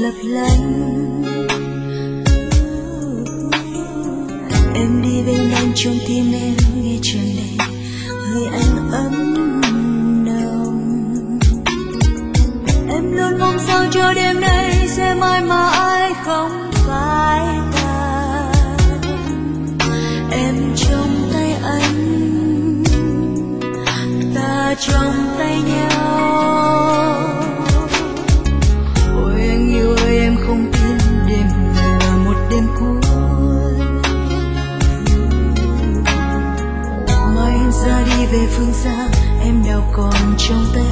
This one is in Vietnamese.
lấp lánh. Em đi bên anh trong tim em nghe tràn đầy hơi anh ấm nồng. Em luôn mong sao cho đêm nay sẽ mãi mãi không phai tàn. Em trong tay anh, ta trong tay nhau. Ôi anh yêu ơi em không tin đêm này là một đêm cuối. Mai anh ra đi về phương xa, em nào còn trong tay